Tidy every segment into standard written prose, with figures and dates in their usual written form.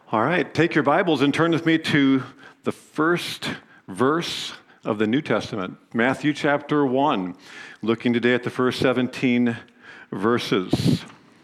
All right, take your Bibles and turn with me to the first verse of the New Testament, Matthew chapter 1, looking today at the first 17 verses.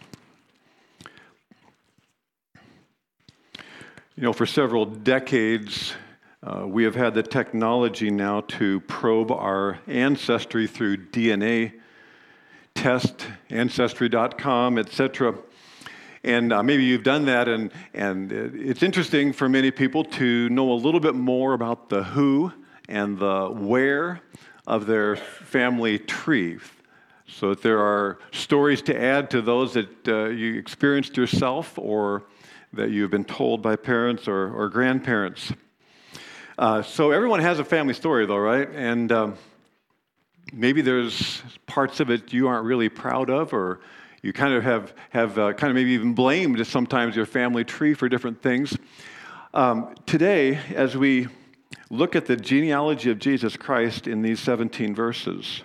You know, for several decades, we have had the technology now to probe our ancestry through DNA test, Ancestry.com, etc. And maybe you've done that, and it's interesting for many people to know a little bit more about the who and the where of their family tree, so that there are stories to add to those that you experienced yourself or that you've been told by parents or grandparents. So everyone has a family story, though, right? And maybe there's parts of it you aren't really proud of, or you kind of have kind of maybe even blamed sometimes your family tree for different things. Today, as we look at the genealogy of Jesus Christ in these 17 verses,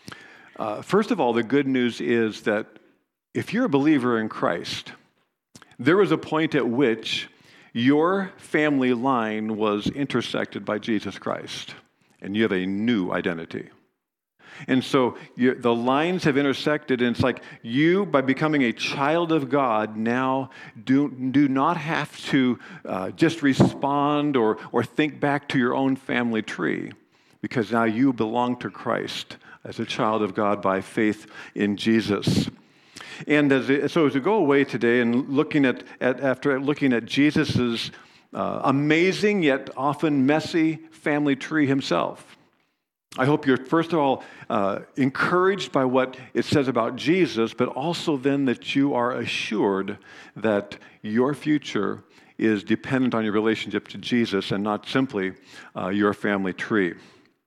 first of all, the good news is that if you're a believer in Christ, there was a point at which your family line was intersected by Jesus Christ, and you have a new identity. And so the lines have intersected, and it's like you, by becoming a child of God, now do not have to just respond or think back to your own family tree, because now you belong to Christ as a child of God by faith in Jesus. And as we go away today and after looking at Jesus's amazing yet often messy family tree himself, I hope you're, first of all, encouraged by what it says about Jesus, but also then that you are assured that your future is dependent on your relationship to Jesus and not simply your family tree.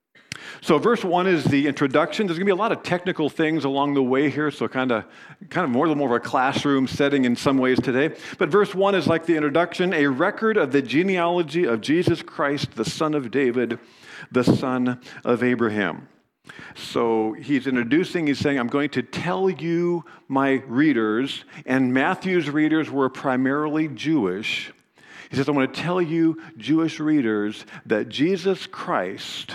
So verse 1 is the introduction. There's going to be a lot of technical things along the way here, so kind of more of a classroom setting in some ways today. But verse 1 is like the introduction, a record of the genealogy of Jesus Christ, the son of David, the son of Abraham. So he's saying, I'm going to tell you, my readers, and Matthew's readers were primarily Jewish. He says, I want to tell you, Jewish readers, that Jesus Christ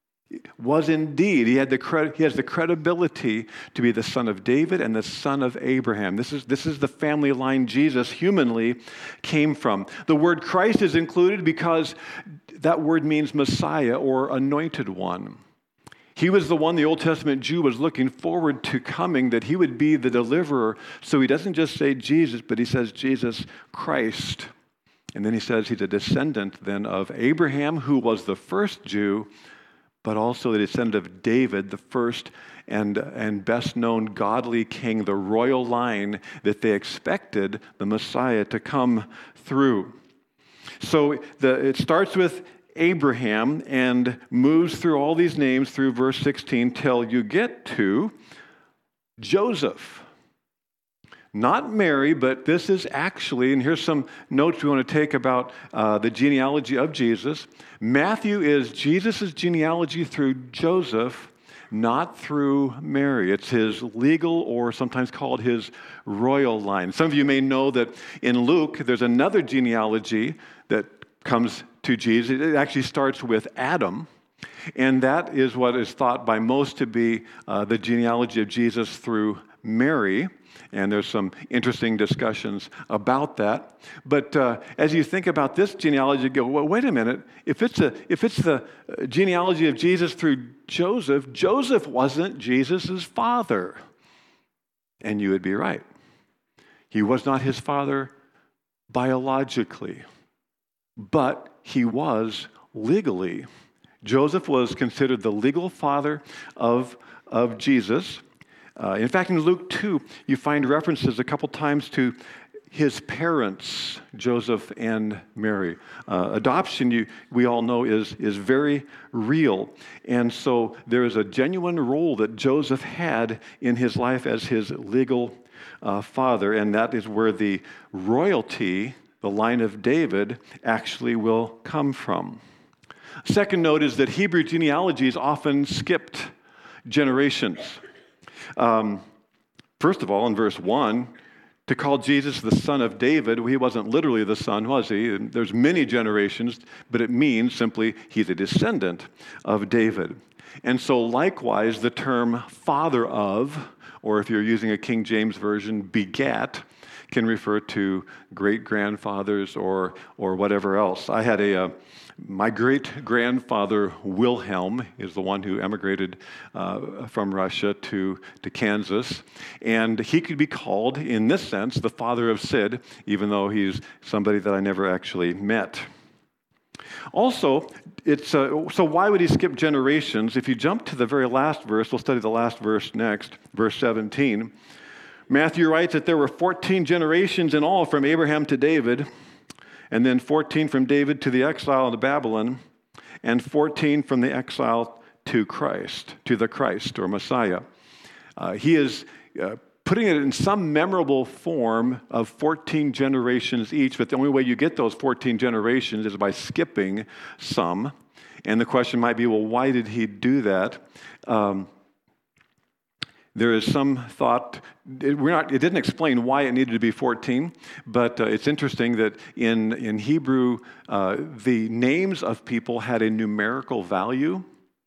was indeed, he has the credibility to be the son of David and the son of Abraham. This is the family line Jesus humanly came from. The word Christ is included because that word means Messiah or anointed one. He was the one the Old Testament Jew was looking forward to coming, that he would be the deliverer. So he doesn't just say Jesus, but he says Jesus Christ. And then he says he's a descendant then of Abraham, who was the first Jew, but also the descendant of David, the first and best known godly king, the royal line that they expected the Messiah to come through. So it starts with Abraham and moves through all these names through verse 16 till you get to Joseph. Not Mary, but this is actually, and here's some notes we want to take about the genealogy of Jesus. Matthew is Jesus' genealogy through Joseph, not through Mary. It's his legal, or sometimes called his royal line. Some of you may know that in Luke, there's another genealogy that comes to Jesus. It actually starts with Adam, and that is what is thought by most to be the genealogy of Jesus through Mary. And there's some interesting discussions about that. But as you think about this genealogy, you go, well, wait a minute. If it's the genealogy of Jesus through Joseph, Joseph wasn't Jesus' father. And you would be right. He was not his father biologically, but he was legally. Joseph was considered the legal father of Jesus. In fact, in Luke 2, you find references a couple times to his parents, Joseph and Mary. Adoption, we all know, is very real. And so there is a genuine role that Joseph had in his life as his legal father, and that is where the royalty, the line of David, actually will come from. Second note is that Hebrew genealogies often skipped generations. First of all, in verse 1, To call Jesus the son of David, well, he wasn't literally the son, was he? And there's many generations, but it means simply he's a descendant of David. And so likewise, the term father of, or if you're using a King James version, begat, can refer to great-grandfathers or whatever else. I had my great-grandfather Wilhelm is the one who emigrated from Russia to Kansas, and he could be called, in this sense, the father of Sid, even though he's somebody that I never actually met. Also, so why would he skip generations? If you jump to the very last verse, we'll study the last verse next, verse 17. Matthew writes that there were 14 generations in all from Abraham to David, and then 14 from David to the exile into Babylon, and 14 from the exile to Christ, to the Christ or Messiah. He is putting it in some memorable form of 14 generations each, but the only way you get those 14 generations is by skipping some. And the question might be, well, why did he do that? There is some thought, it didn't explain why it needed to be 14, but it's interesting that in Hebrew, the names of people had a numerical value.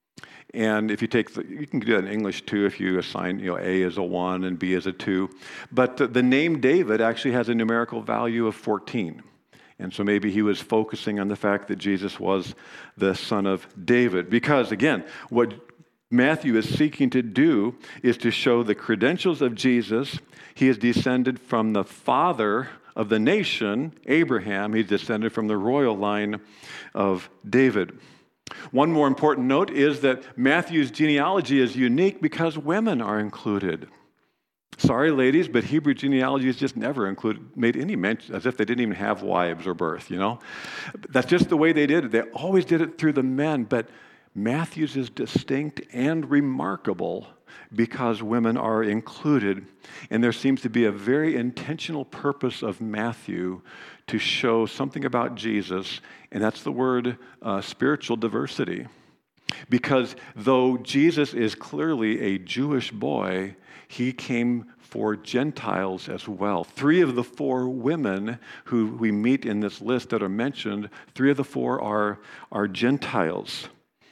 And if you you can do that in English too if you assign, A as a 1 and B as a 2. But the name David actually has a numerical value of 14. And so maybe he was focusing on the fact that Jesus was the son of David. Because again, what Matthew is seeking to do is to show the credentials of Jesus. He is descended from the father of the nation, Abraham. He's descended from the royal line of David. One more important note is that Matthew's genealogy is unique because women are included. Sorry, ladies, but Hebrew genealogy has just never made any mention, as if they didn't even have wives or birth, That's just the way they did it. They always did it through the men, but Matthew's is distinct and remarkable because women are included. And there seems to be a very intentional purpose of Matthew to show something about Jesus, and that's the word spiritual diversity. Because though Jesus is clearly a Jewish boy, he came for Gentiles as well. 3 of the 4 women who we meet in this list that are mentioned, 3 of the 4 are Gentiles.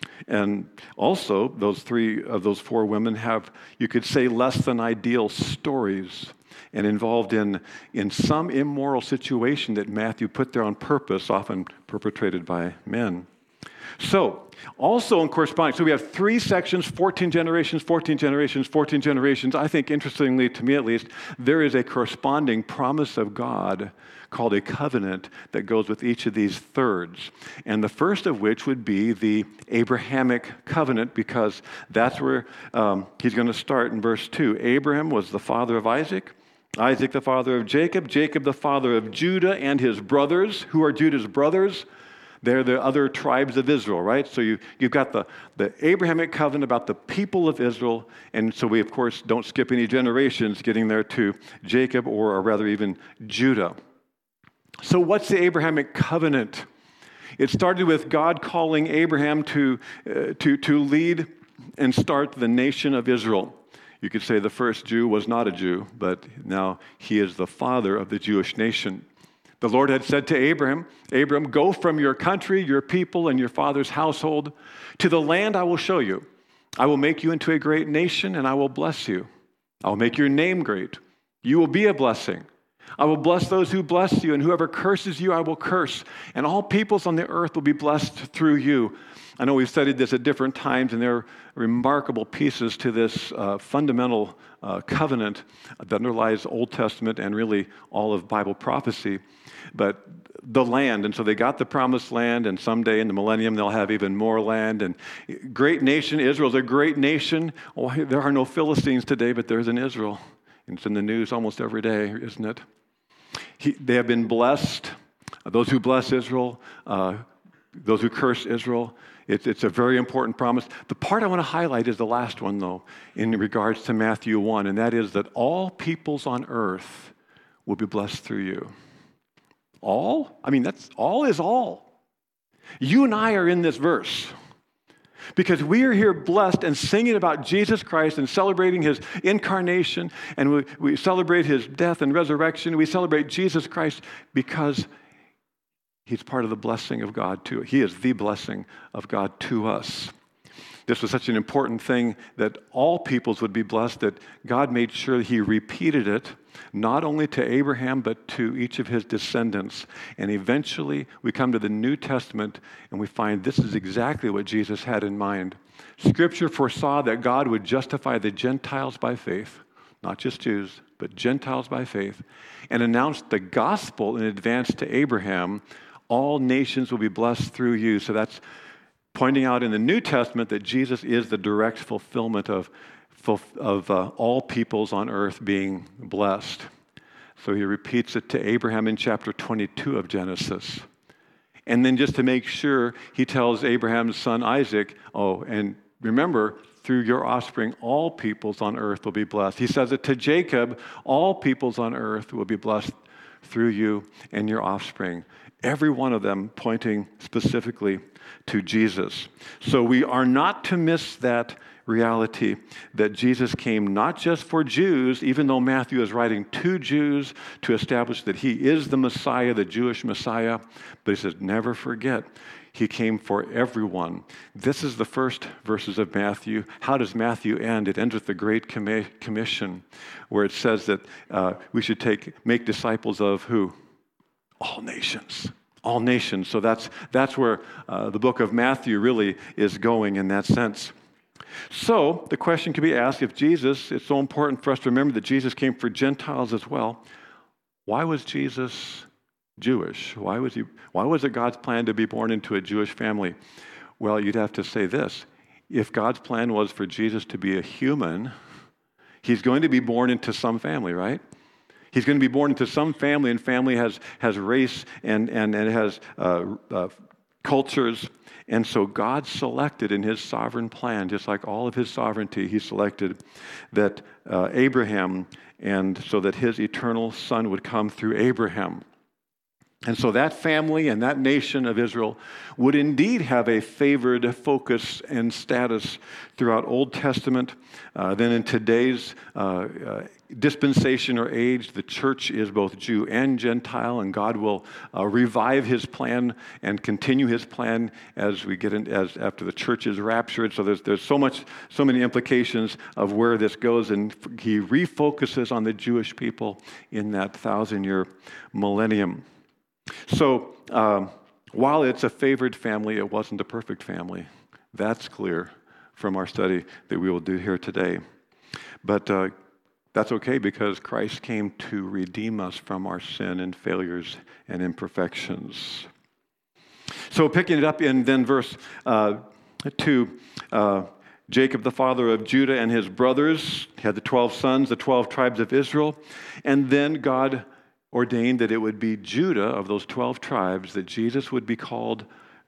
And also, those 3 of those 4 women have, you could say, less than ideal stories and involved in some immoral situation that Matthew put there on purpose, often perpetrated by men. So, also in corresponding, so we have 3 sections, 14 generations, 14 generations, 14 generations. I think, interestingly, to me at least, there is a corresponding promise of God called a covenant that goes with each of these thirds. And the first of which would be the Abrahamic covenant, because that's where he's going to start in verse 2. Abraham was the father of Isaac, Isaac the father of Jacob, Jacob the father of Judah and his brothers. Who are Judah's brothers? They're the other tribes of Israel, right? So you've got the Abrahamic covenant about the people of Israel, and so we, of course, don't skip any generations getting there to Jacob or rather even Judah. So what's the Abrahamic covenant? It started with God calling Abraham to lead and start the nation of Israel. You could say the first Jew was not a Jew, but now he is the father of the Jewish nation. The Lord had said to Abraham, go from your country, your people, and your father's household to the land I will show you. I will make you into a great nation, and I will bless you. I will make your name great. You will be a blessing. I will bless those who bless you, and whoever curses you, I will curse. And all peoples on the earth will be blessed through you. I know we've studied this at different times, and there are remarkable pieces to this fundamental covenant that underlies Old Testament and really all of Bible prophecy. But the land, and so they got the promised land, and someday in the millennium they'll have even more land. And great nation, Israel's a great nation. Oh, there are no Philistines today, but there's an Israel. And it's in the news almost every day, isn't it? They have been blessed. Those who bless Israel, those who curse Israel. It's a very important promise. The part I want to highlight is the last one, though, in regards to Matthew 1, and that is that all peoples on earth will be blessed through you. All? I mean, all is all. You and I are in this verse. Because we are here blessed and singing about Jesus Christ and celebrating his incarnation, and we celebrate his death and resurrection. We celebrate Jesus Christ because he's part of the blessing of God too. He is the blessing of God to us. This was such an important thing that all peoples would be blessed, that God made sure that he repeated it, not only to Abraham, but to each of his descendants. And eventually, we come to the New Testament, and we find this is exactly what Jesus had in mind. Scripture foresaw that God would justify the Gentiles by faith, not just Jews, but Gentiles by faith, and announced the gospel in advance to Abraham. All nations will be blessed through you. So that's pointing out in the New Testament that Jesus is the direct fulfillment of all peoples on earth being blessed. So he repeats it to Abraham in chapter 22 of Genesis. And then just to make sure, he tells Abraham's son Isaac, and remember, through your offspring, all peoples on earth will be blessed. He says it to Jacob, all peoples on earth will be blessed through you and your offspring. Every one of them pointing specifically to Jesus. So we are not to miss that reality that Jesus came not just for Jews, even though Matthew is writing to Jews to establish that he is the Messiah, the Jewish Messiah, but he says, never forget, he came for everyone. This is the first verses of Matthew. How does Matthew end? It ends with the Great Commission, where it says that we should make disciples of who? All nations. All nations. So that's where the book of Matthew really is going in that sense. So the question could be asked, if Jesus, it's so important for us to remember that Jesus came for Gentiles as well, why was Jesus Jewish? Why was it God's plan to be born into a Jewish family? Well, you'd have to say this. If God's plan was for Jesus to be a human, he's going to be born into some family, right? He's going to be born into some family, and family has race and it has cultures. And so God selected in his sovereign plan, just like all of his sovereignty, he selected that Abraham, and so that his eternal son would come through Abraham. And so that family and that nation of Israel would indeed have a favored focus and status throughout Old Testament. Then in today's dispensation or age, the church is both Jew and Gentile, and God will revive his plan and continue his plan as we get in, as after the church is raptured. So there's so many implications of where this goes, and he refocuses on the Jewish people in that 1,000-year millennium. So while it's a favored family, it wasn't a perfect family. That's clear from our study that we will do here today. But that's okay, because Christ came to redeem us from our sin and failures and imperfections. So picking it up in then verse 2, Jacob, the father of Judah and his brothers, had the 12 sons, the 12 tribes of Israel, and then God ordained that it would be Judah, of those 12 tribes, that Jesus would be called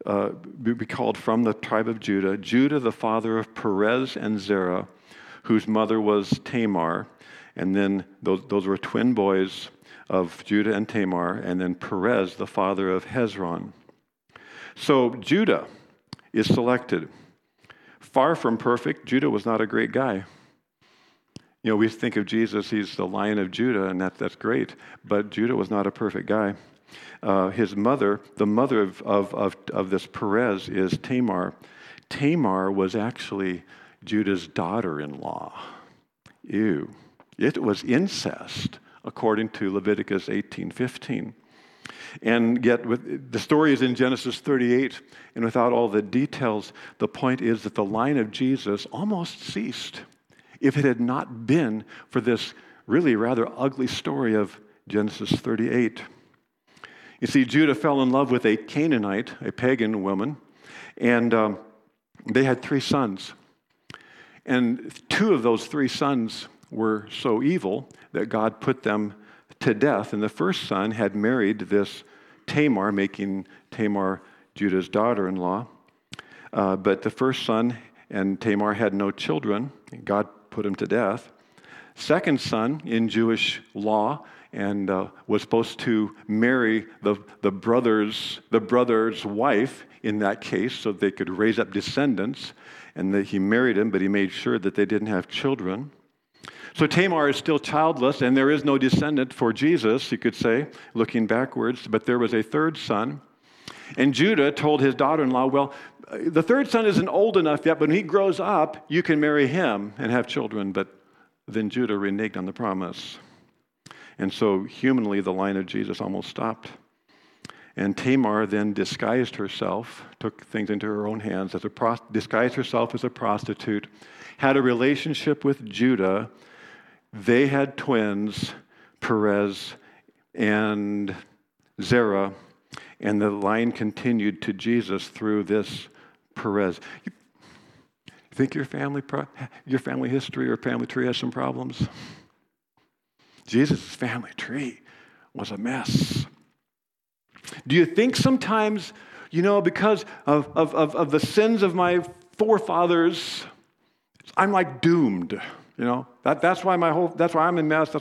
from the tribe of Judah. Judah, the father of Perez and Zerah, whose mother was Tamar. And then those were twin boys of Judah and Tamar. And then Perez, the father of Hezron. So Judah is selected. Far from perfect, Judah was not a great guy. You know, we think of Jesus, he's the Lion of Judah, and that's great. But Judah was not a perfect guy. His mother, the mother of this Perez, is Tamar. Tamar was actually Judah's daughter-in-law. Ew. It was incest, according to Leviticus 18:15. And yet, the story is in Genesis 38, and without all the details, the point is that the line of Jesus almost ceased if it had not been for this really rather ugly story of Genesis 38. You see, Judah fell in love with a Canaanite, a pagan woman, and they had 3 sons. And 2 of those 3 sons were so evil that God put them to death. And the first son had married this Tamar, making Tamar Judah's daughter-in-law. But the first son and Tamar had no children. God put him to death. Second son, in Jewish law, and was supposed to marry the brother's wife in that case so they could raise up descendants. And that he married him, but he made sure that they didn't have children. So Tamar is still childless, and there is no descendant for Jesus, you could say, looking backwards. But there was a third son. And Judah told his daughter-in-law, well, the third son isn't old enough yet, but when he grows up, you can marry him and have children. But then Judah reneged on the promise. And so humanly, the line of Jesus almost stopped. And Tamar then disguised herself, took things into her own hands, disguised herself as a prostitute, had a relationship with Judah. They had twins, Perez and Zerah, and the line continued to Jesus through this Perez. You think your family history or family tree has some problems? Jesus' family tree was a mess. Do you think sometimes, because of the sins of my forefathers, I'm like doomed? That's why I'm in mess.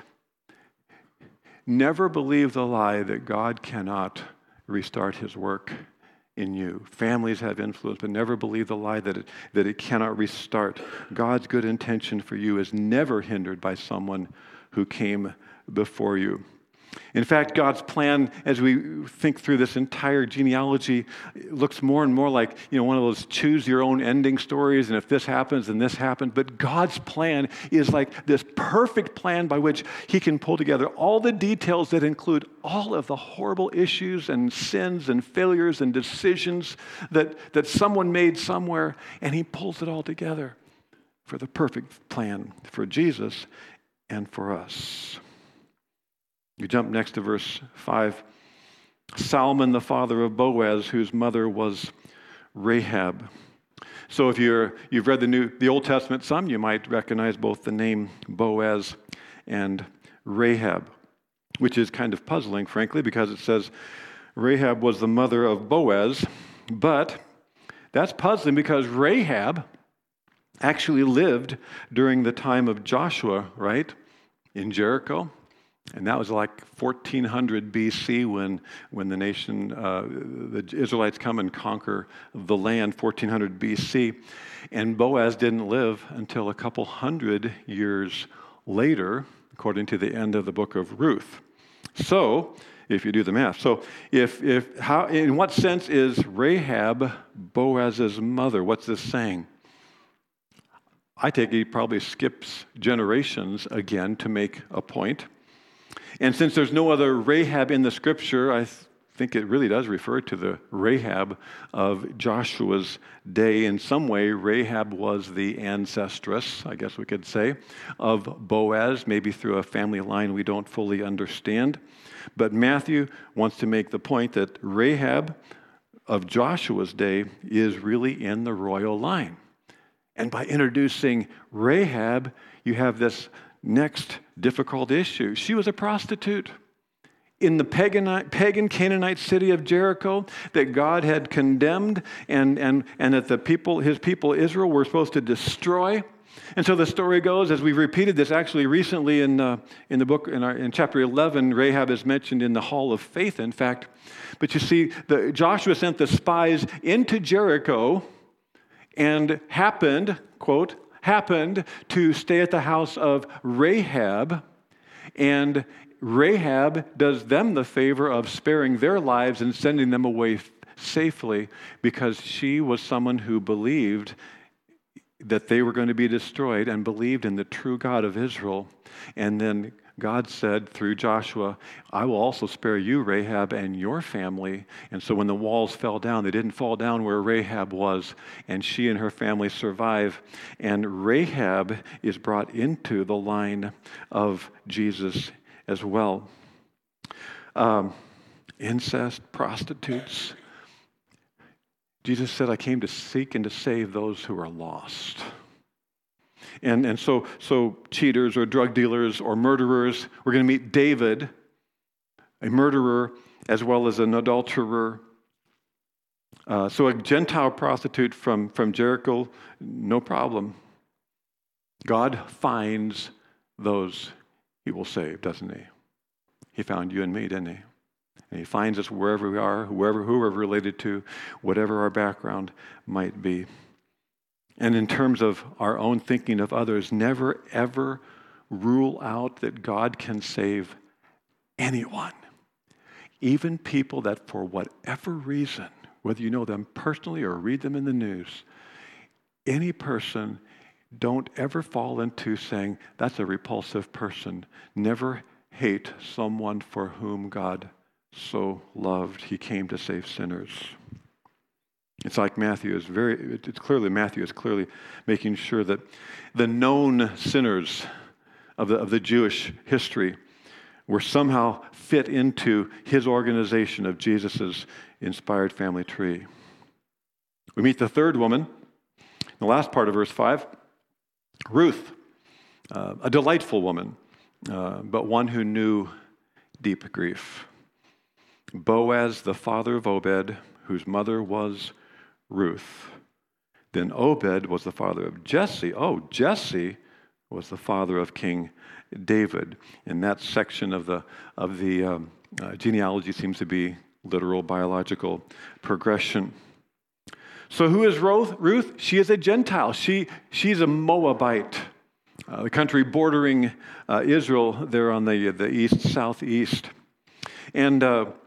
Never believe the lie that God cannot restart his work in you. Families have influence, but never believe the lie that it cannot restart. God's good intention for you is never hindered by someone who came before you. In fact, God's plan, as we think through this entire genealogy, looks more and more like, one of those choose your own ending stories, and if this happens, then this happens. But God's plan is like this perfect plan by which he can pull together all the details that include all of the horrible issues and sins and failures and decisions that someone made somewhere, and he pulls it all together for the perfect plan for Jesus and for us. You jump next to verse 5. Salmon, the father of Boaz, whose mother was Rahab. So if you've read the Old Testament some, you might recognize both the name Boaz and Rahab, which is kind of puzzling, frankly, because it says Rahab was the mother of Boaz. But that's puzzling because Rahab actually lived during the time of Joshua, right, in Jericho. And that was like 1400 BC when the nation, the Israelites come and conquer the land, 1400 BC. And Boaz didn't live until a couple hundred years later, according to the end of the book of Ruth. So, if you do the math. So, in what sense is Rahab Boaz's mother? What's this saying? I take it he probably skips generations again to make a point. And since there's no other Rahab in the scripture, I think it really does refer to the Rahab of Joshua's day. In some way, Rahab was the ancestress, I guess we could say, of Boaz, maybe through a family line we don't fully understand. But Matthew wants to make the point that Rahab of Joshua's day is really in the royal line. And by introducing Rahab, you have this next difficult issue. She was a prostitute in the pagan Canaanite city of Jericho that God had condemned and that his people Israel were supposed to destroy. And so the story goes, as we've repeated this actually recently in the book, in chapter 11, Rahab is mentioned in the Hall of Faith, in fact. But you see, Joshua sent the spies into Jericho and happened to stay at the house of Rahab, and Rahab does them the favor of sparing their lives and sending them away safely because she was someone who believed that they were going to be destroyed and believed in the true God of Israel. And then God said through Joshua, I will also spare you, Rahab, and your family. And so when the walls fell down, they didn't fall down where Rahab was, and she and her family survive. And Rahab is brought into the line of Jesus as well. Incest, prostitutes. Jesus said, I came to seek and to save those who are lost. And so cheaters or drug dealers or murderers, we're going to meet David, a murderer, as well as an adulterer. So a Gentile prostitute from Jericho, no problem. God finds those he will save, doesn't he? He found you and me, didn't he? And he finds us wherever we are, whoever we're related to, whatever our background might be. And in terms of our own thinking of others, never ever rule out that God can save anyone. Even people that for whatever reason, whether you know them personally or read them in the news, any person, don't ever fall into saying, that's a repulsive person. Never hate someone for whom God so loved. He came to save sinners. It's like Matthew is clearly making sure that the known sinners of the Jewish history were somehow fit into his organization of Jesus' inspired family tree. We meet the third woman, in the last part of verse 5, Ruth, a delightful woman, but one who knew deep grief. Boaz, the father of Obed, whose mother was Ruth. Then Obed was the father of Jesse. Oh, Jesse was the father of King David. And that section of the genealogy seems to be literal biological progression. So who is Ruth? She is a Gentile. She's a Moabite. The country bordering Israel there on the east, southeast. And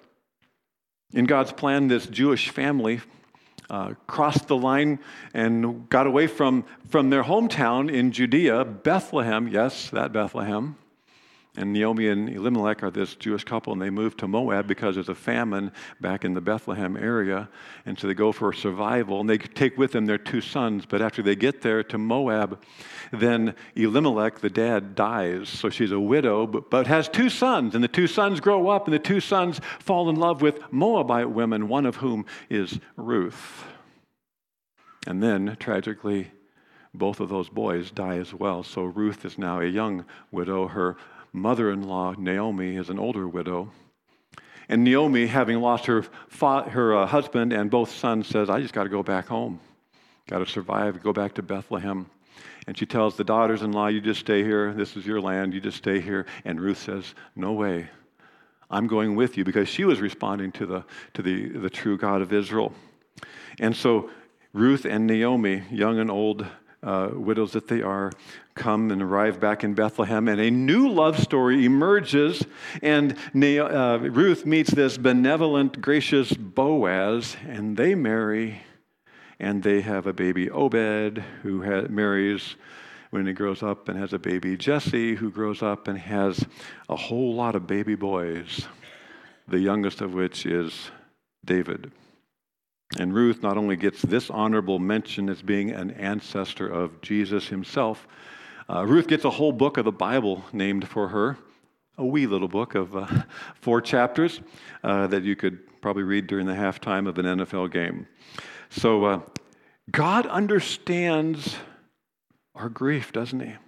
in God's plan, this Jewish family crossed the line and got away from their hometown in Judea, Bethlehem, yes, that Bethlehem. And Naomi and Elimelech are this Jewish couple, and they moved to Moab because there's a famine back in the Bethlehem area. And so they go for survival, and they take with them their two sons. But after they get there to Moab, then Elimelech, the dad, dies. So she's a widow, but has two sons. And the two sons grow up, and the two sons fall in love with Moabite women, one of whom is Ruth. And then, tragically, both of those boys die as well. So Ruth is now a young widow. Her mother-in-law, Naomi, is an older widow. And Naomi, having lost her husband and both sons, says, I just got to go back home. Got to survive, go back to Bethlehem. And she tells the daughters-in-law, you just stay here. This is your land. You just stay here. And Ruth says, no way. I'm going with you, because she was responding to the true God of Israel. And so Ruth and Naomi, young and old widows that they are, come and arrive back in Bethlehem, and a new love story emerges, and Ruth meets this benevolent, gracious Boaz, and they marry, and they have a baby, Obed, who marries when he grows up and has a baby, Jesse, who grows up and has a whole lot of baby boys, the youngest of which is David. And Ruth not only gets this honorable mention as being an ancestor of Jesus himself, Ruth gets a whole book of the Bible named for her, a wee little book of 4 chapters that you could probably read during the halftime of an NFL game. So God understands our grief, doesn't he?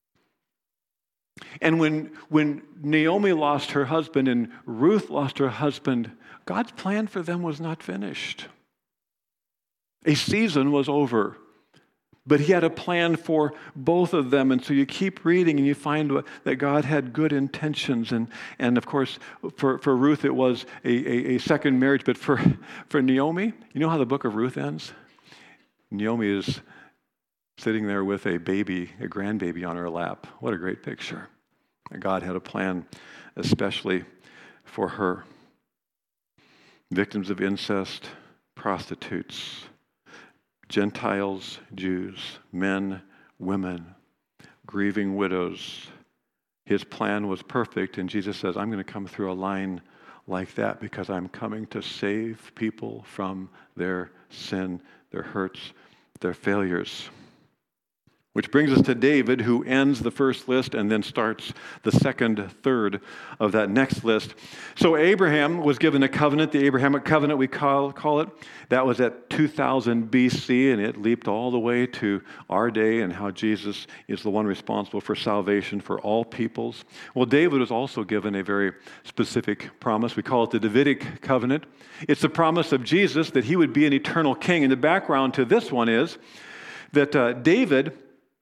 And when Naomi lost her husband and Ruth lost her husband, God's plan for them was not finished. A season was over, but he had a plan for both of them. And so you keep reading and you find that God had good intentions. And of course, for Ruth, it was a second marriage. But for Naomi, you know how the book of Ruth ends? Naomi is sitting there with a grandbaby on her lap. What a great picture. God had a plan especially for her. Victims of incest, prostitutes, Gentiles, Jews, men, women, grieving widows. His plan was perfect, and Jesus says, I'm going to come through a line like that because I'm coming to save people from their sin, their hurts, their failures. Which brings us to David, who ends the first list and then starts the third of that next list. So Abraham was given a covenant, the Abrahamic covenant we call it. That was at 2000 BC, and it leaped all the way to our day and how Jesus is the one responsible for salvation for all peoples. Well, David was also given a very specific promise. We call it the Davidic covenant. It's the promise of Jesus that he would be an eternal king. And the background to this one is that David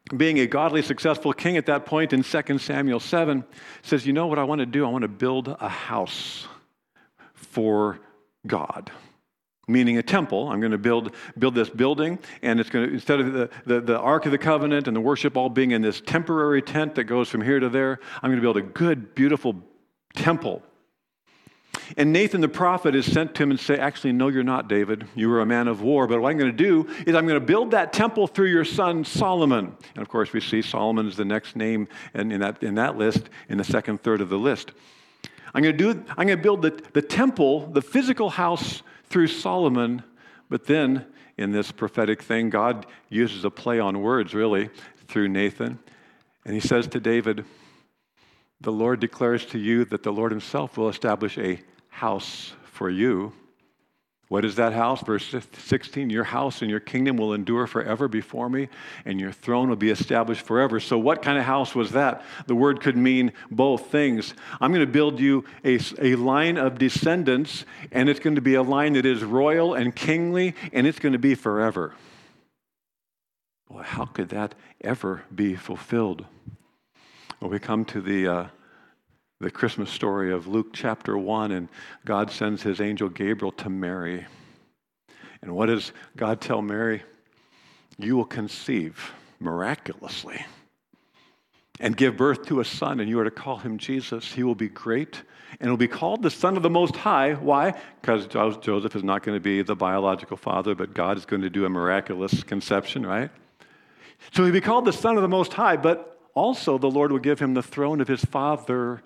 being a godly, successful king at that point in 2 Samuel 7, says, you know what I want to do? I want to build a house for God. Meaning a temple. I'm going to build this building, and it's going to, instead of the Ark of the Covenant and the worship all being in this temporary tent that goes from here to there, I'm going to build a good, beautiful temple. And Nathan the prophet is sent to him and say, actually, no, you're not, David. You were a man of war, but what I'm going to do is I'm going to build that temple through your son Solomon. And of course, we see Solomon is the next name in that list, in the second third of the list. I'm going to build the temple, the physical house through Solomon, but then in this prophetic thing, God uses a play on words, really, through Nathan. And he says to David, the Lord declares to you that the Lord himself will establish a house for you. What is that house? Verse 16, your house and your kingdom will endure forever before me, and your throne will be established forever. So what kind of house was that? The word could mean both things. I'm going to build you a line of descendants, and it's going to be a line that is royal and kingly, and it's going to be forever. Boy, how could that ever be fulfilled? Well, we come to the Christmas story of Luke chapter 1, and God sends his angel Gabriel to Mary. And what does God tell Mary? You will conceive miraculously and give birth to a son, and you are to call him Jesus. He will be great, and will be called the Son of the Most High. Why? Because Joseph is not going to be the biological father, but God is going to do a miraculous conception, right? So he'll be called the Son of the Most High, but also the Lord will give him the throne of his father,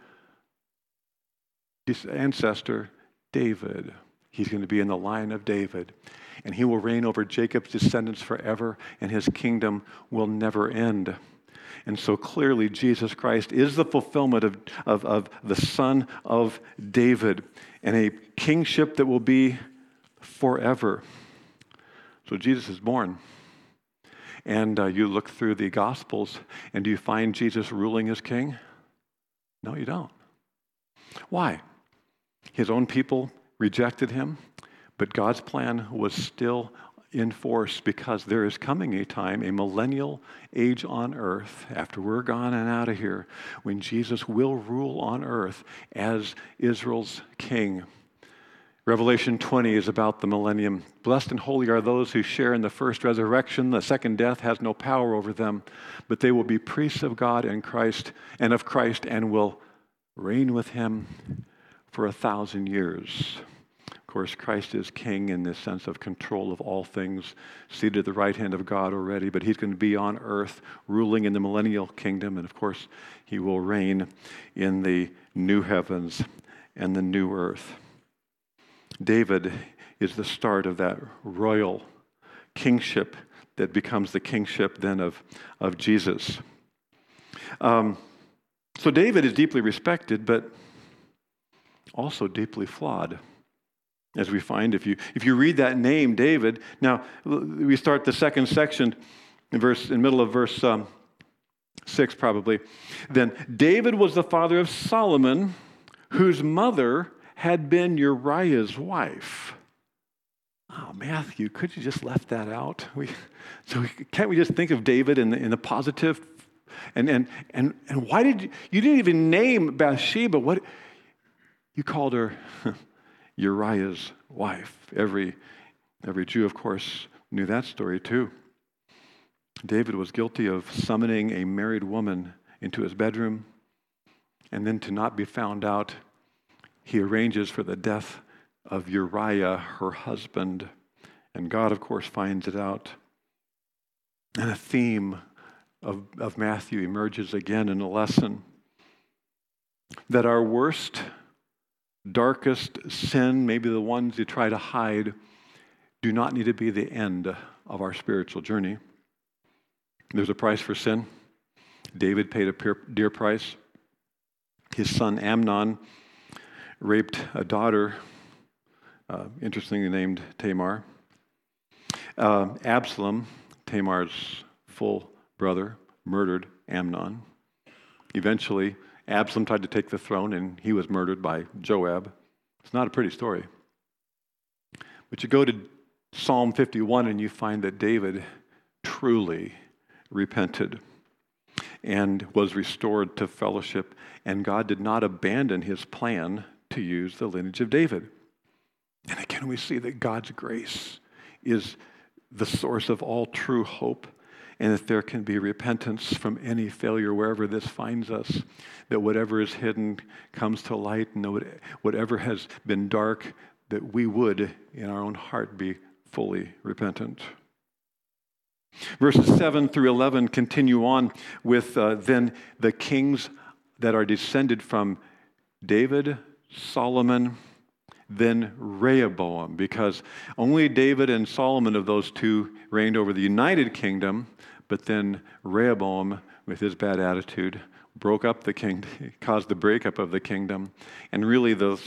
his ancestor, David. He's going to be in the line of David, and he will reign over Jacob's descendants forever, and his kingdom will never end. And so clearly, Jesus Christ is the fulfillment of the Son of David, and a kingship that will be forever. So Jesus is born. And you look through the Gospels, and do you find Jesus ruling as king? No, you don't. Why? His own people rejected him, but God's plan was still in force, because there is coming a time, a millennial age on earth, after we're gone and out of here, when Jesus will rule on earth as Israel's king. Revelation 20 is about the millennium. Blessed and holy are those who share in the first resurrection. The second death has no power over them, but they will be priests of God and of Christ, and will reign with him for 1,000 years. Of course, Christ is king in this sense of control of all things, seated at the right hand of God already, but he's going to be on earth ruling in the millennial kingdom, and of course, he will reign in the new heavens and the new earth. David is the start of that royal kingship that becomes the kingship then of Jesus. So David is deeply respected, but also deeply flawed, as we find if you read that name, David. Now, we start the second section in middle of verse 6 probably. Then David was the father of Solomon, whose mother had been Uriah's wife. Oh, Matthew, could you just left that out? Can't we just think of David in the positive? And why did you didn't even name Bathsheba? What you called her Uriah's wife. Every Jew, of course, knew that story too. David was guilty of summoning a married woman into his bedroom, and then to not be found out, he arranges for the death of Uriah, her husband, and God, of course, finds it out. And a theme of Matthew emerges again in a lesson that our worst, darkest sin, maybe the ones you try to hide, do not need to be the end of our spiritual journey. There's a price for sin. David paid a dear price. His son Amnon raped a daughter, interestingly named Tamar. Absalom, Tamar's full brother, murdered Amnon. Eventually, Absalom tried to take the throne, and he was murdered by Joab. It's not a pretty story. But you go to Psalm 51, and you find that David truly, repented and was restored to fellowship, and God did not abandon his plan to use the lineage of David. And again, we see that God's grace is the source of all true hope, and that there can be repentance from any failure wherever this finds us, that whatever is hidden comes to light, and whatever has been dark, that we would, in our own heart, be fully repentant. Verses 7 through 11 continue on with then the kings that are descended from David, Solomon, then Rehoboam, because only David and Solomon of those two reigned over the united kingdom, but then Rehoboam, with his bad attitude, broke up the kingdom, caused the breakup of the kingdom. And really the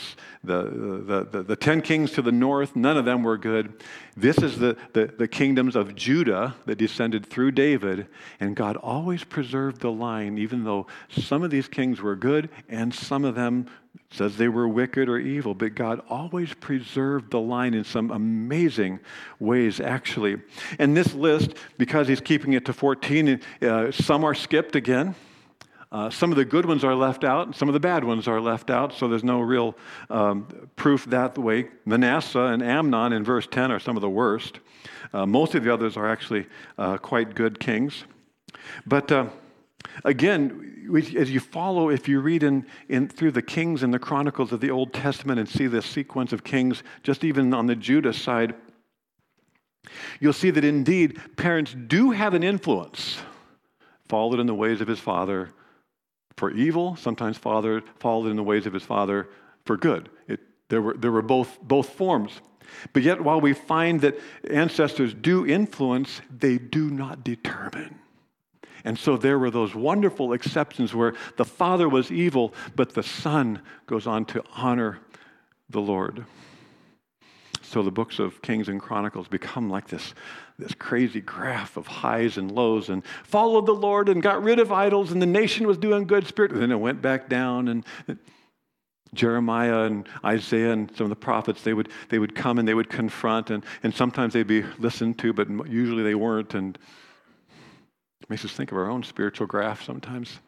10 kings to the north, none of them were good. This is the kingdoms of Judah that descended through David, and God always preserved the line, even though some of these kings were good and some of them says they were wicked or evil, but God always preserved the line in some amazing ways, actually. And this list, because he's keeping it to 14, some are skipped again. Some of the good ones are left out, and some of the bad ones are left out, so there's no real proof that way. Manasseh and Amnon in verse 10 are some of the worst. Most of the others are actually quite good kings. But again, as you follow, if you read in through the Kings and the Chronicles of the Old Testament and see this sequence of kings, just even on the Judah side, you'll see that indeed parents do have an influence. Followed in the ways of his father for evil, sometimes father followed in the ways of his father for good. There were both forms. But yet, while we find that ancestors do influence, they do not determine. And so there were those wonderful exceptions where the father was evil, but the son goes on to honor the Lord. So the books of Kings and Chronicles become like this crazy graph of highs and lows, and followed the Lord and got rid of idols, and the nation was doing good spirit. And then it went back down, and Jeremiah and Isaiah and some of the prophets, they would come and they would confront, and sometimes they'd be listened to, but usually they weren't. And it makes us think of our own spiritual graph sometimes.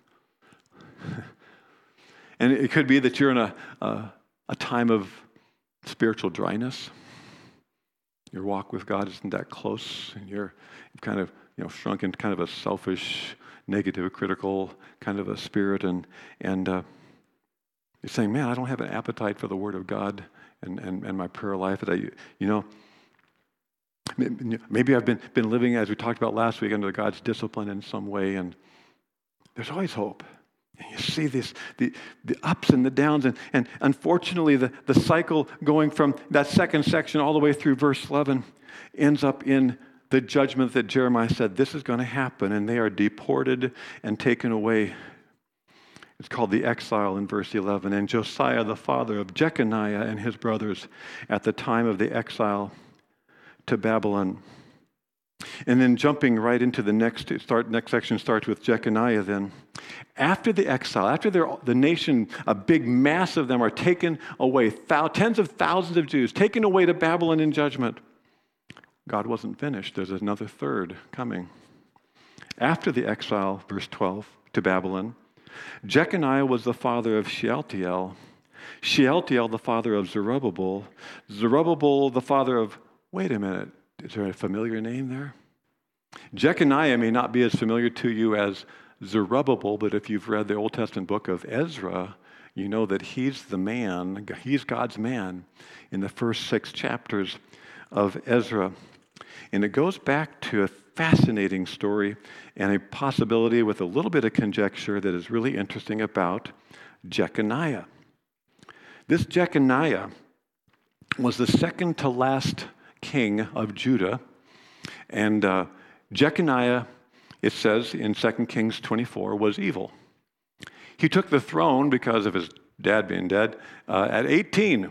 And it could be that you're in a time of spiritual dryness. Your walk with God isn't that close, and you've kind of shrunk into kind of a selfish, negative, critical kind of a spirit, and you're saying, man, I don't have an appetite for the Word of God and my prayer life. Maybe I've been living, as we talked about last week, under God's discipline in some way, and there's always hope. And you see the ups and the downs, and unfortunately the cycle going from that second section all the way through verse 11 ends up in the judgment that Jeremiah said, this is going to happen, and they are deported and taken away. It's called the exile in verse 11. And Josiah, the father of Jeconiah and his brothers, at the time of the exile to Babylon. And then jumping right into the next section starts with Jeconiah then. After the exile, after the nation, a big mass of them are taken away, tens of thousands of Jews taken away to Babylon in judgment. God wasn't finished. There's another third coming. After the exile, verse 12, to Babylon, Jeconiah was the father of Shealtiel. Shealtiel, the father of Zerubbabel. Zerubbabel, the father of, wait a minute, is there a familiar name there? Jeconiah may not be as familiar to you as Zerubbabel, but if you've read the Old Testament book of Ezra, you know that he's God's man in the first 6 chapters of Ezra. And it goes back to a fascinating story and a possibility with a little bit of conjecture that is really interesting about Jeconiah. This Jeconiah was the second to last king of Judah, and Jeconiah, it says in 2 Kings 24, was evil. He took the throne because of his dad being dead at 18,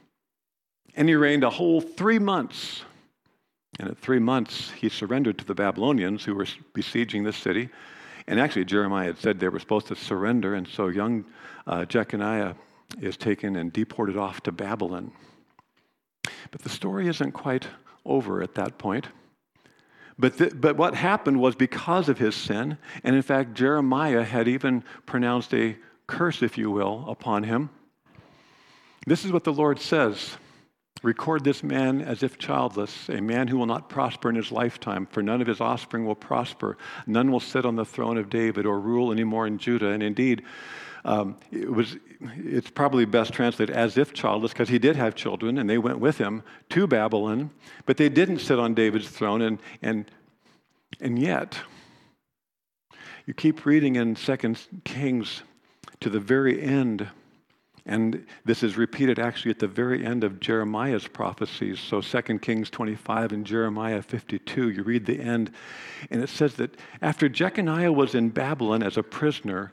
and he reigned a whole 3 months. And at 3 months, he surrendered to the Babylonians who were besieging the city. And actually, Jeremiah had said they were supposed to surrender, and so young Jeconiah is taken and deported off to Babylon. But the story isn't quite over at that point. But what happened was because of his sin, and in fact, Jeremiah had even pronounced a curse, if you will, upon him. This is what the Lord says. Record this man as if childless, a man who will not prosper in his lifetime, for none of his offspring will prosper. None will sit on the throne of David or rule anymore in Judah. And indeed, it's probably best translated as if childless, because he did have children, and they went with him to Babylon, but they didn't sit on David's throne. And yet, you keep reading in 2 Kings to the very end. And this is repeated actually at the very end of Jeremiah's prophecies. So 2 Kings 25 and Jeremiah 52, you read the end, and it says that after Jeconiah was in Babylon as a prisoner,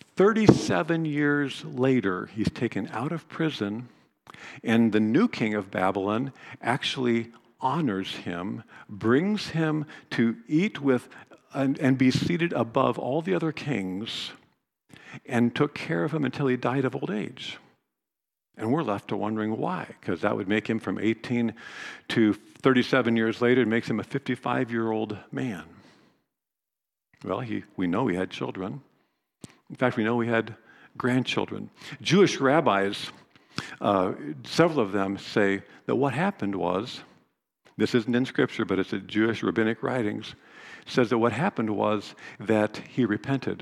37 years later, he's taken out of prison, and the new king of Babylon actually honors him, brings him to eat with and be seated above all the other kings, and took care of him until he died of old age. And we're left to wondering why, because that would make him from 18 to 37 years later, it makes him a 55-year-old man. Well, we know he had children. In fact, we know he had grandchildren. Jewish rabbis, several of them say that what happened was, this isn't in Scripture, but it's in Jewish rabbinic writings, says that what happened was that he repented.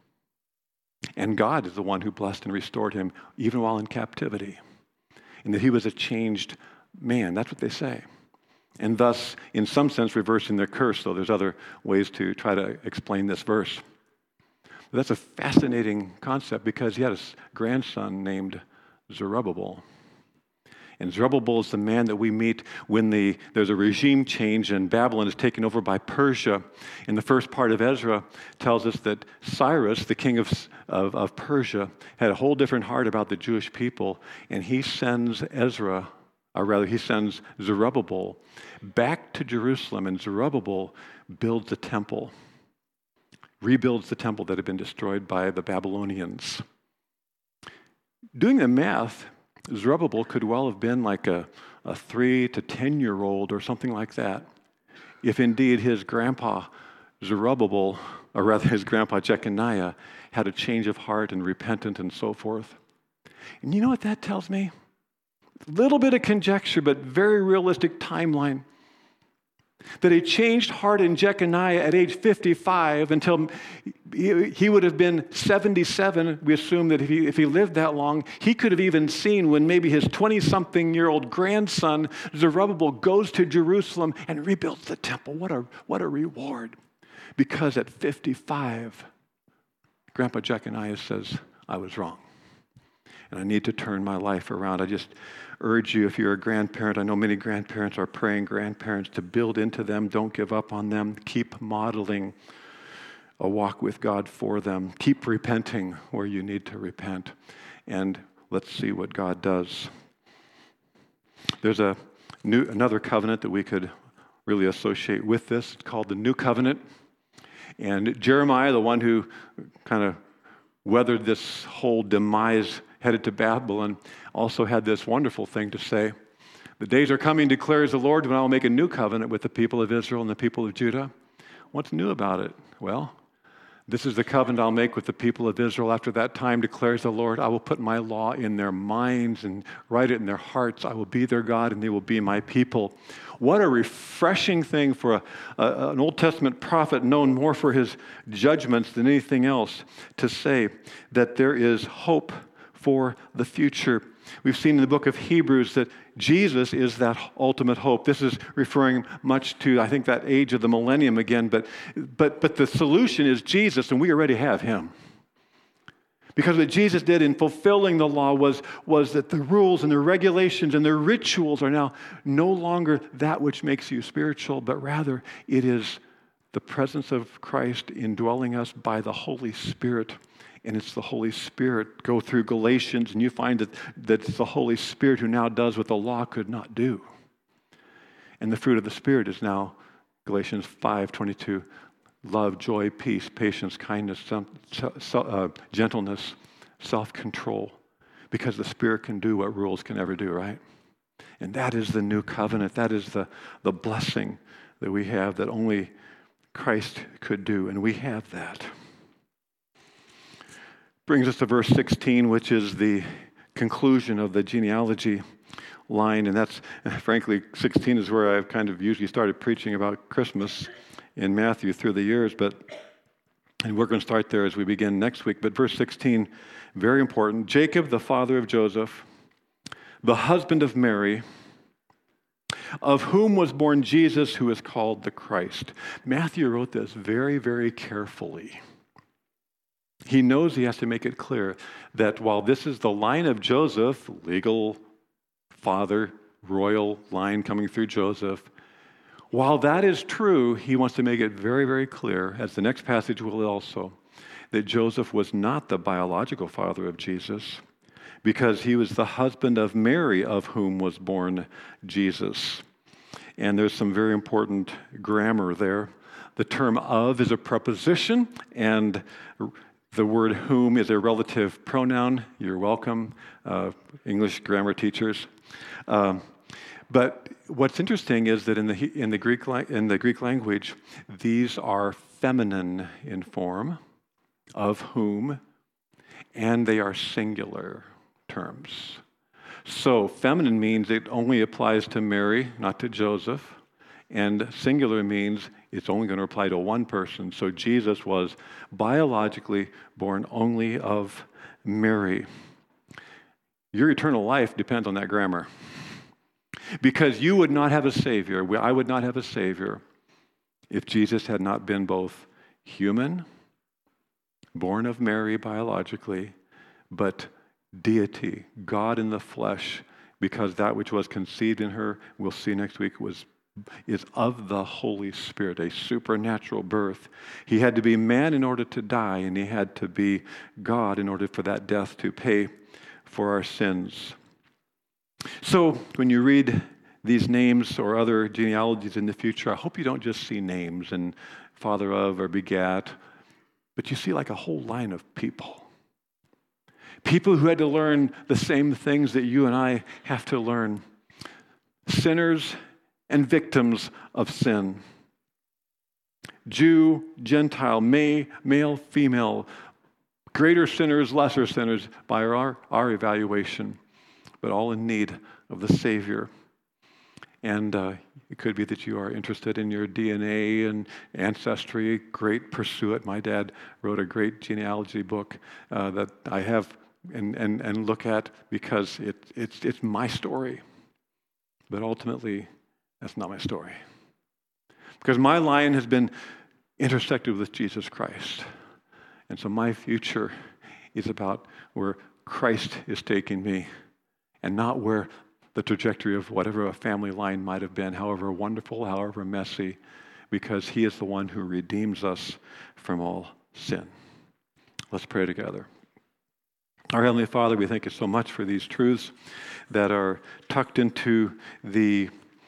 And God is the one who blessed and restored him even while in captivity. And that he was a changed man. That's what they say. And thus, in some sense, reversing their curse, though there's other ways to try to explain this verse. But that's a fascinating concept because he had a grandson named Zerubbabel. And Zerubbabel is the man that we meet when there's a regime change and Babylon is taken over by Persia. And the first part of Ezra tells us that Cyrus, the king of Persia, had a whole different heart about the Jewish people, and he sends he sends Zerubbabel back to Jerusalem, and Zerubbabel builds a temple, rebuilds the temple that had been destroyed by the Babylonians. Doing the math, Zerubbabel could well have been like a 3 to 10-year-old or something like that, if indeed his grandpa Zerubbabel, or rather his grandpa Jeconiah, had a change of heart and repentant and so forth. And you know what that tells me? A little bit of conjecture, but very realistic timeline. That a changed heart in Jeconiah at age 55 until he would have been 77. We assume that if he lived that long, he could have even seen when maybe his 20-something-year-old grandson, Zerubbabel, goes to Jerusalem and rebuilds the temple. What a reward. Because at 55, Grandpa Jeconiah says, I was wrong. And I need to turn my life around. I just urge you, if you're a grandparent, I know many grandparents are praying grandparents to build into them. Don't give up on them. Keep modeling a walk with God for them. Keep repenting where you need to repent. And let's see what God does. There's another covenant that we could really associate with this. It's called the New Covenant. And Jeremiah, the one who kind of weathered this whole demise, headed to Babylon, also had this wonderful thing to say. The days are coming, declares the Lord, when I will make a new covenant with the people of Israel and the people of Judah. What's new about it? Well, this is the covenant I'll make with the people of Israel. After that time, declares the Lord, I will put my law in their minds and write it in their hearts. I will be their God, and they will be my people. What a refreshing thing for an Old Testament prophet known more for his judgments than anything else to say that there is hope for the future. We've seen in the book of Hebrews that Jesus is that ultimate hope. This is referring much to, I think, that age of the millennium again, but the solution is Jesus, and we already have him. Because what Jesus did in fulfilling the law was that the rules and the regulations and the rituals are now no longer that which makes you spiritual, but rather it is the presence of Christ indwelling us by the Holy Spirit. And it's the Holy Spirit. Go through Galatians, and you find that it's the Holy Spirit who now does what the law could not do. And the fruit of the Spirit is now, Galatians 5:22, love, joy, peace, patience, kindness, gentleness, self-control. Because the Spirit can do what rules can never do, right? And that is the new covenant. That is the blessing that we have that only Christ could do, and we have that. Brings us to verse 16, which is the conclusion of the genealogy line, and that's, frankly, 16 is where I've kind of usually started preaching about Christmas in Matthew through the years, and we're going to start there as we begin next week. But verse 16, very important. Jacob, the father of Joseph, the husband of Mary, of whom was born Jesus, who is called the Christ. Matthew wrote this very, very carefully. He knows he has to make it clear that while this is the line of Joseph, legal father, royal line coming through Joseph, while that is true, he wants to make it very, very clear, as the next passage will also, that Joseph was not the biological father of Jesus, because he was the husband of Mary, of whom was born Jesus. And there's some very important grammar there. The term of is a preposition, and the word whom is a relative pronoun. You're welcome, English grammar teachers. But what's interesting is that in the Greek language, these are feminine in form, of whom, and they are singular terms. So feminine means it only applies to Mary, not to Joseph, and singular means it's only going to apply to one person. So Jesus was biologically born only of Mary. Your eternal life depends on that grammar. Because you would not have a Savior, I would not have a Savior, if Jesus had not been both human, born of Mary biologically, but deity, God in the flesh, because that which was conceived in her, we'll see next week, is of the Holy Spirit, a supernatural birth. He had to be man in order to die, and he had to be God in order for that death to pay for our sins. So when you read these names or other genealogies in the future, I hope you don't just see names and father of or begat, but you see like a whole line of people. People who had to learn the same things that you and I have to learn. Sinners and victims of sin. Jew, Gentile, male, female, greater sinners, lesser sinners by our evaluation, but all in need of the Savior. And it could be that you are interested in your DNA and ancestry. Great, pursue it. My dad wrote a great genealogy book that I have and look at because it's my story. But ultimately, that's not my story. Because my line has been intersected with Jesus Christ. And so my future is about where Christ is taking me and not where the trajectory of whatever a family line might have been, however wonderful, however messy, because he is the one who redeems us from all sin. Let's pray together. Our Heavenly Father, we thank you so much for these truths that are tucked into the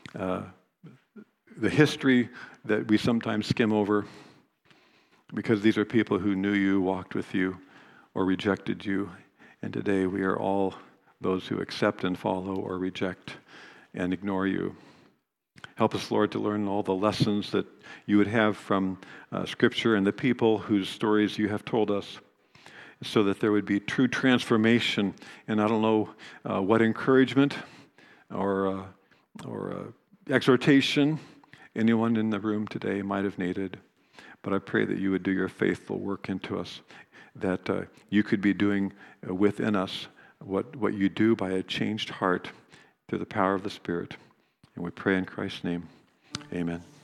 history that we sometimes skim over, because these are people who knew you, walked with you, or rejected you. And today we are all those who accept and follow or reject and ignore you. Help us, Lord, to learn all the lessons that you would have from Scripture and the people whose stories you have told us, so that there would be true transformation. And I don't know what encouragement or exhortation anyone in the room today might have needed, but I pray that you would do your faithful work into us, that you could be doing within us what you do by a changed heart through the power of the Spirit. And we pray in Christ's name. Amen.